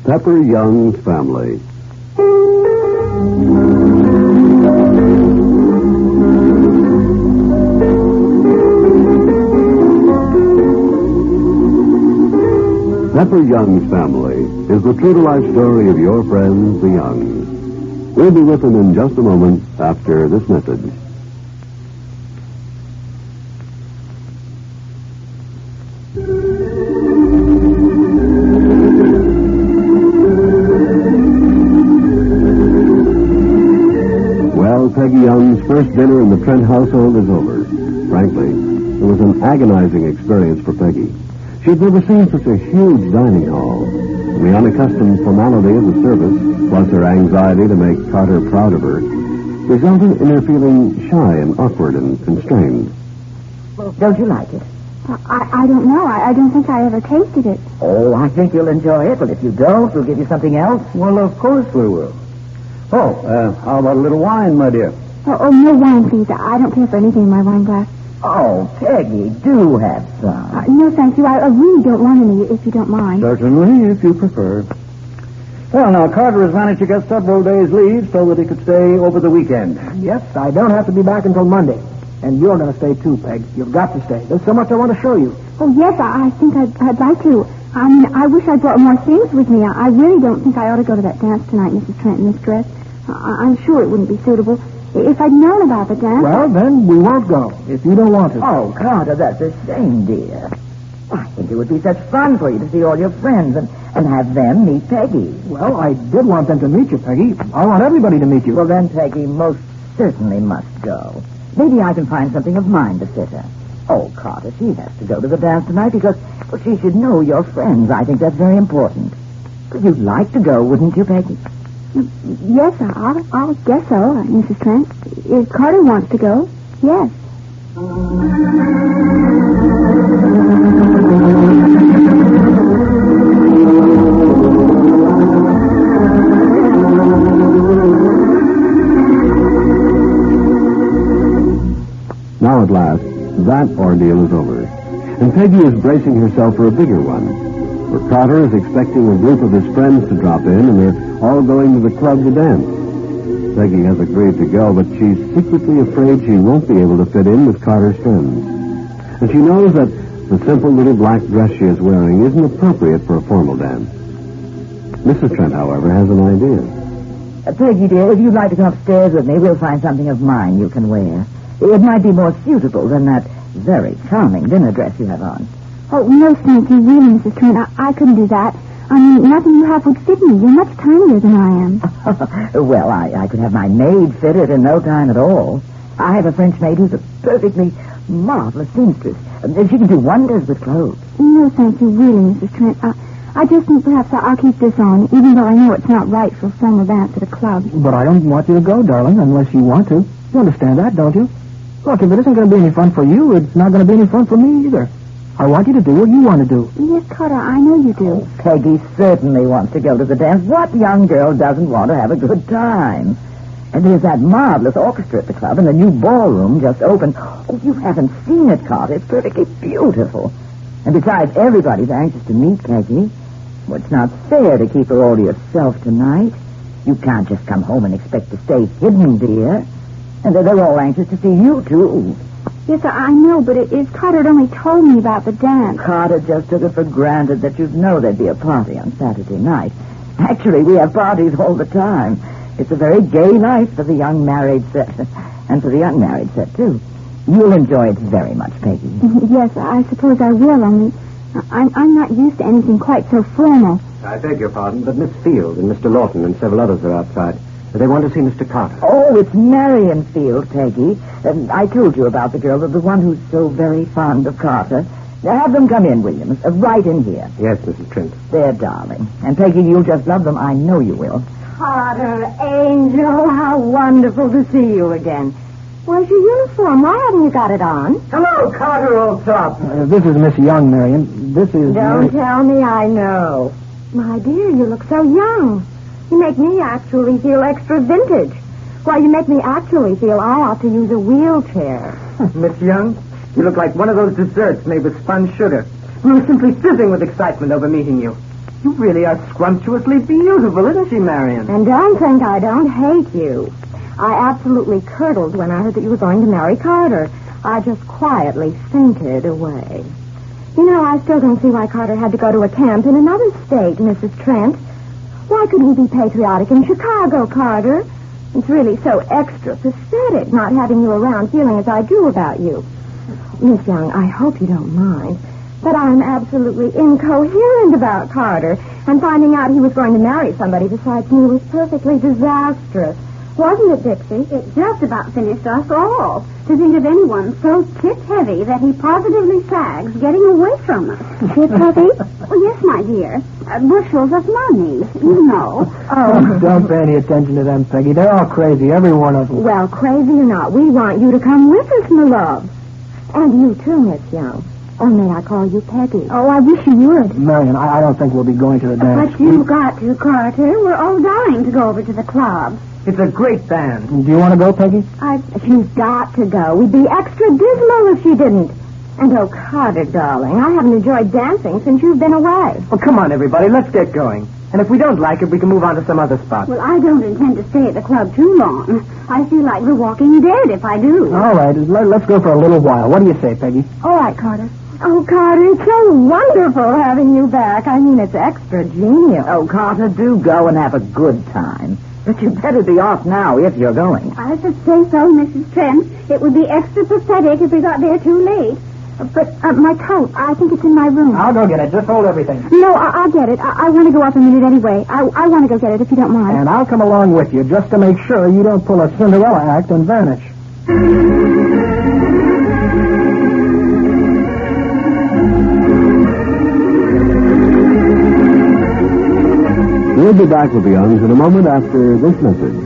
Pepper Young's Family. Pepper Young's Family is the true-to-life story of your friends, the Youngs. We'll be with them in just a moment after this message. Well, Peggy Young's first dinner in the Trent household is over. Frankly, it was an agonizing experience for Peggy. She'd never seen such a huge dining hall. And the unaccustomed formality of the service, plus her anxiety to make Carter proud of her, resulted in her feeling shy and awkward and constrained. Well, don't you like it? I don't know. I don't think I ever tasted it. Oh, I think you'll enjoy it. Well, if you don't, we'll give you something else. Well, of course we will. Oh, how about a little wine, my dear? Oh, no wine, please. I don't care for anything in my wine glass. Oh, Peggy, do have some. No, thank you. I really don't want any, if you don't mind. Certainly, if you prefer. Well, now, Carter has managed to get several days' leave so that he could stay over the weekend. Yes, I don't have to be back until Monday. And you're going to stay too, Peg. You've got to stay. There's so much I want to show you. Oh, yes, I think I'd like to. I mean, I wish I'd brought more things with me. I really don't think I ought to go to that dance tonight, Mrs. Trent, in this dress. I'm sure it wouldn't be suitable. If I'd known about the dance... Well, then we won't go, if you don't want to. Oh, Carter, that's a shame, dear. I think it would be such fun for you to see all your friends and have them meet Peggy. Well, I did want them to meet you, Peggy. I want everybody to meet you. Well, then Peggy most certainly must go. Maybe I can find something of mine to fit her. Oh, Carter, she has to go to the dance tonight because she should know your friends. I think that's very important. You'd like to go, wouldn't you, Peggy? Yes, I'll guess so, Mrs. Trent. If Carter wants to go, yes. Now, at last, that ordeal is over. And Peggy is bracing herself for a bigger one. For Carter is expecting a group of his friends to drop in, and they're all going to the club to dance. Peggy has agreed to go, but she's secretly afraid she won't be able to fit in with Carter's friends. And she knows that the simple little black dress she is wearing isn't appropriate for a formal dance. Mrs. Trent, however, has an idea. Peggy, dear, if you'd like to come upstairs with me, we'll find something of mine you can wear. It might be more suitable than that very charming dinner dress you have on. Oh, no, thank you, really, Mrs. Trent. I couldn't do that. I mean, nothing you have would fit me. You're much tinier than I am. Well, I could have my maid fit it in no time at all. I have a French maid who's a perfectly marvelous seamstress. She can do wonders with clothes. No, thank you, really, Mrs. Trent. I just think perhaps I'll keep this on, even though I know it's not right for a formal dance at a club. But I don't want you to go, darling, unless you want to. You understand that, don't you? Look, if it isn't going to be any fun for you, it's not going to be any fun for me either. I want you to do what you want to do. Yes, Carter, I know you do. Oh, Peggy certainly wants to go to the dance. What young girl doesn't want to have a good time? And there's that marvelous orchestra at the club, and the new ballroom just opened. Oh, you haven't seen it, Carter. It's perfectly beautiful. And besides, everybody's anxious to meet Peggy. Well, it's not fair to keep her all to yourself tonight. You can't just come home and expect to stay hidden, dear. And they're all anxious to see you, too. Yes, I know, but if Carter had only told me about the dance... Carter just took it for granted that you'd know there'd be a party on Saturday night. Actually, we have parties all the time. It's a very gay night for the young married set, and for the unmarried set, too. You'll enjoy it very much, Peggy. Yes, I suppose I will, only I'm not used to anything quite so formal. I beg your pardon, but Miss Field and Mr. Lawton and several others are outside. They want to see Mr. Carter. Oh, it's Marion Field, Peggy. I told you about the girl, the one who's so very fond of Carter. Have them come in, Williams, right in here. Yes, Mrs. Trent. They're darling. And, Peggy, you'll just love them. I know you will. Carter, Angel, how wonderful to see you again. Where's your uniform? Why haven't you got it on? Hello, Carter, old top. This is Miss Young, Marion. This is... Don't tell me I know. My dear, you look so young. You make me actually feel extra vintage. Why, you make me actually feel I ought to use a wheelchair. Miss Young, you look like one of those desserts made with spun sugar. We were simply fizzing with excitement over meeting you. You really are scrumptiously beautiful, isn't she, Marion? And don't think I don't hate you. I absolutely curdled when I heard that you were going to marry Carter. I just quietly fainted away. You know, I still don't see why Carter had to go to a camp in another state, Mrs. Trent. Why couldn't he be patriotic in Chicago, Carter? It's really so extra pathetic not having you around feeling as I do about you. Miss Young, I hope you don't mind, but I'm absolutely incoherent about Carter, and finding out he was going to marry somebody besides me was perfectly disastrous. Wasn't it, Dixie? It just about finished us all. To think of anyone so tip-heavy that he positively sags getting away from us. Tip-heavy? Oh, yes, my dear. Bushels of money, you know. Oh, don't pay any attention to them, Peggy. They're all crazy, every one of them. Well, crazy or not, we want you to come with us, my love. And you too, Miss Young. Or may I call you Peggy? Oh, I wish you would. Marion, I don't think we'll be going to the dance. But you've got to, Carter. We're all dying to go over to the club. It's a great band. Do you want to go, Peggy? She's got to go. We'd be extra dismal if she didn't. And oh, Carter, darling, I haven't enjoyed dancing since you've been away. Well, come on, everybody. Let's get going. And if we don't like it, we can move on to some other spot. Well, I don't intend to stay at the club too long. I feel like the walking dead if I do. All right, let's go for a little while. What do you say, Peggy? All right, Carter. Oh, Carter, it's so wonderful having you back. I mean, it's extra genial. Oh, Carter, do go and have a good time. But you better be off now if you're going. I should say so, Mrs. Trent. It would be extra pathetic if we got there too late. But my coat, I think it's in my room. I'll go get it. Just hold everything. No, I'll get it. I want to go up a minute anyway. I want to go get it if you don't mind. And I'll come along with you just to make sure you don't pull a Cinderella act and vanish. We'll be back with the Youngs in a moment after this message.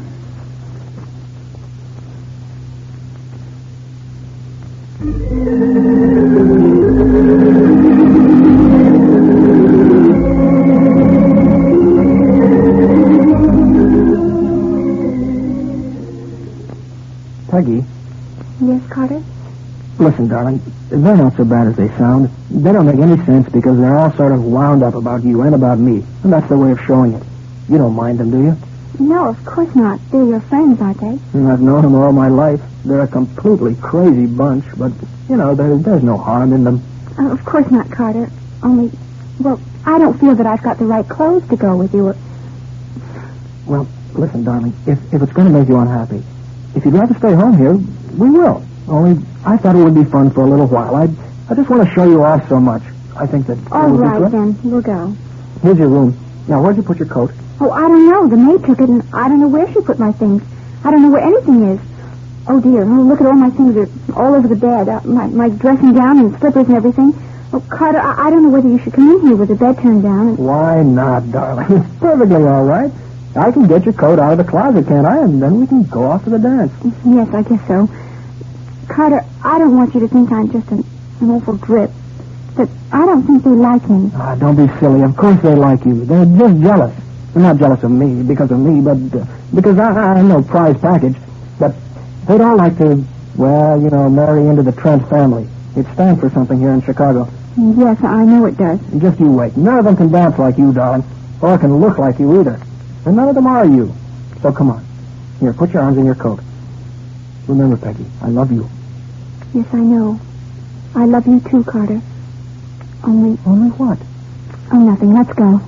Peggy. Yes, Carter? Listen, darling, they're not so bad as they sound. They don't make any sense because they're all sort of wound up about you and about me. And that's the way of showing it. You don't mind them, do you? No, of course not. They're your friends, aren't they? And I've known them all my life. They're a completely crazy bunch, but, you know, there's no harm in them. Of course not, Carter. Only, well, I don't feel that I've got the right clothes to go with you. Well, listen, darling, if it's going to make you unhappy, if you'd rather stay home here, we will. Only, I thought it would be fun for a little while. I just want to show you off so much. I think that... All right, then. We'll go. Here's your room. Now, where'd you put your coat? Oh, I don't know. The maid took it, and I don't know where she put my things. I don't know where anything is. Oh, dear. Oh, look at all my things. They're all over the bed. My dressing gown and slippers and everything. Oh, Carter, I don't know whether you should come in here with the bed turned down. Why not, darling? It's perfectly all right. I can get your coat out of the closet, can't I? And then we can go off to the dance. Yes, I guess so. Carter, I don't want you to think I'm just an awful drip. But I don't think they like me. Ah, don't be silly. Of course they like you. They're just jealous. They're not jealous of me because of me, but because I'm no prize package. But they'd all like to, well, you know, marry into the Trent family. It stands for something here in Chicago. Yes, I know it does. Just you wait. None of them can dance like you, darling. Or can look like you either. And none of them are you. So come on. Here, put your arms in your coat. Remember, Peggy, I love you. Yes, I know. I love you too, Carter. Only what? Oh, nothing. Let's go.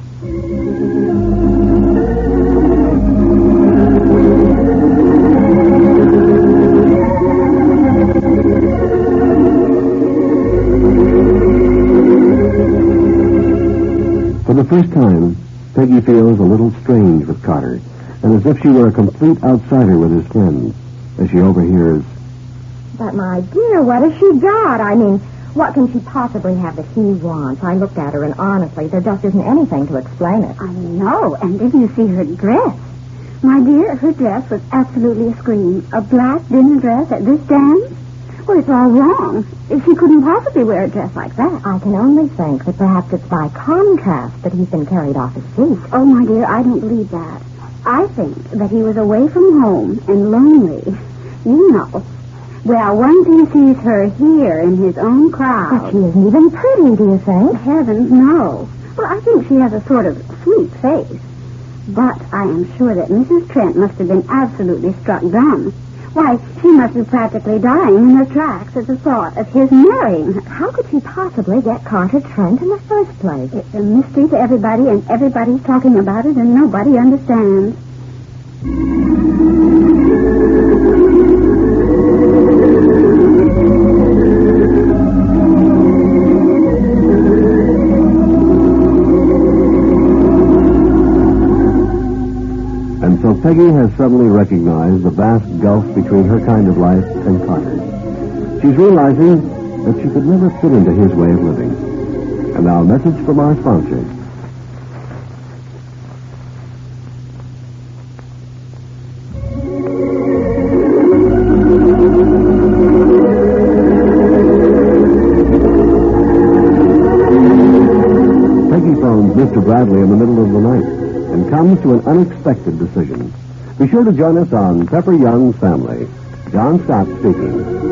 For the first time, Peggy feels a little strange with Carter, and as if she were a complete outsider with his friends, as she overhears... But, my dear, what has she got? I mean, what can she possibly have that he wants? I looked at her, and honestly, there just isn't anything to explain it. I know, and didn't you see her dress? My dear, her dress was absolutely a scream. A black dinner dress at this dance? Well, it's all wrong. She couldn't possibly wear a dress like that. I can only think that perhaps it's by contrast that he's been carried off his feet. Oh, my dear, I don't believe that. I think that he was away from home and lonely. You know. Well, once he sees her here in his own crowd... But she isn't even pretty, do you think? Heavens, no. Well, I think she has a sort of sweet face. But I am sure that Mrs. Trent must have been absolutely struck dumb. Why, she must be practically dying in her tracks at the thought of his marrying her. How could she possibly get Carter Trent in the first place? It's a mystery to everybody, and everybody's talking about it, and nobody understands. And so Peggy has suddenly recognized the vast gulf between her kind of life and Carter's. She's realizing that she could never fit into his way of living. And now a message from our sponsor. Peggy phones Mr. Bradley in the middle of the night and comes to an unexpected decision. Be sure to join us on Pepper Young's Family. John Scott speaking.